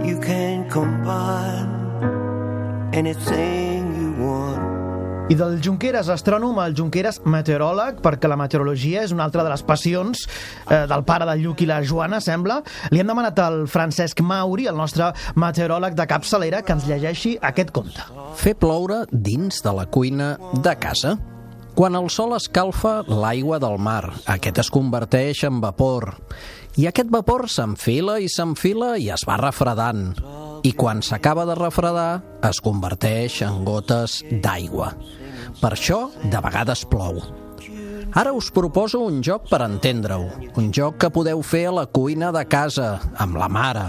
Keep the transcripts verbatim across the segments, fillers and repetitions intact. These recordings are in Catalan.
you can combine anything you want. I del Junqueras astrònom al Junqueras meteoròleg, perquè la meteorologia és una altra de les passions eh, del pare del Lluc i la Joana, sembla. Li hem demanat al Francesc Mauri, el nostre meteoròleg de capçalera, que ens llegeixi aquest conte. Fer ploure dins de la cuina de casa. Quan el sol escalfa l'aigua del mar, aquest es converteix en vapor. I aquest vapor s'enfila i s'enfila i es va refredant. I quan s'acaba de refredar, es converteix en gotes d'aigua. Per això, de vegades plou. Ara us proposo un joc per entendre-ho. Un joc que podeu fer a la cuina de casa, amb la mare.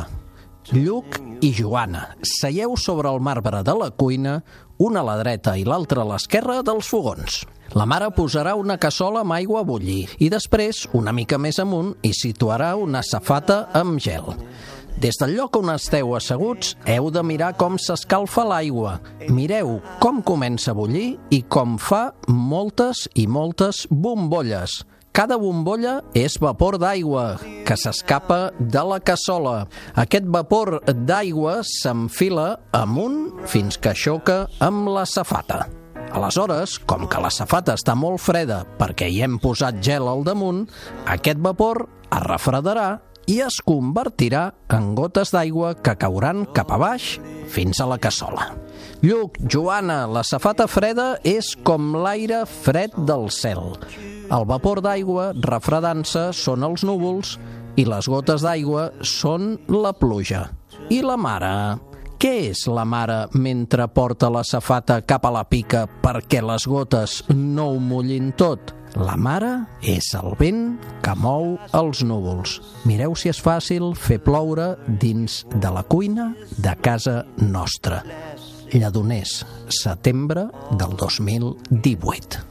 Lluc i Joana, seieu sobre el marbre de la cuina, una a la dreta i l'altra a l'esquerra dels fogons. La mare posarà una cassola amb aigua a bullir i després, una mica més amunt, hi situarà una safata amb gel. Des del lloc on esteu asseguts, heu de mirar com s'escalfa l'aigua. Mireu com comença a bullir i com fa moltes i moltes bombolles. Cada bombolla és vapor d'aigua que s'escapa de la cassola. Aquest vapor d'aigua s'enfila amunt fins que xoca amb la safata. Aleshores, com que la safata està molt freda perquè hi hem posat gel al damunt, aquest vapor es refredarà i es convertirà en gotes d'aigua que cauran cap a baix fins a la cassola. Lluc, Joana, la safata freda és com l'aire fred del cel. El vapor d'aigua refredant-se són els núvols i les gotes d'aigua són la pluja. I la mare? Què és la mare mentre porta la safata cap a la pica perquè les gotes no ho mullin tot? La mare és el vent que mou els núvols. Mireu si és fàcil fer ploure dins de la cuina de casa nostra. Lledoners, setembre del dos mil divuit.